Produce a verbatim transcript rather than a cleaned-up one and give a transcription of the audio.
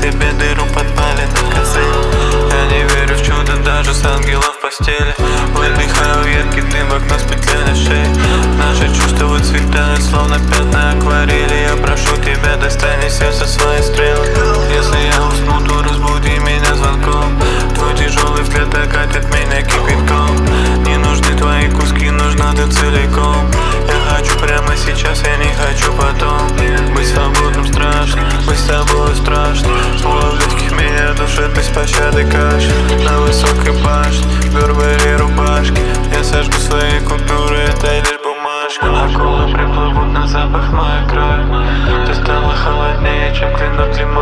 себе дыру подпали на конце. Я не верю в чудо даже с ангелом в постели. Выдыхаю едкий дым в окно с петлей на шее. Наши чувства выцветают, словно пятна акварели. Я прошу тебя, достань из сердца свои стрелы. Если я усну, то разбуди меня звонком. Твой тяжелый взгляд окатит меня кипятком. Не нужны твои куски, нужна ты целиком. Я хочу прямо сейчас, я не хочу потом. Быть свободным страшно, быть с тобой страшно. Пула в легких меня душит без пощады кашель. На высокой башне, Бербери рубашки. Я сожгу свои купюры, это лишь бумажка. Акулы приплывут на запах моей крови. Ты стала холоднее, чем клинок зимой.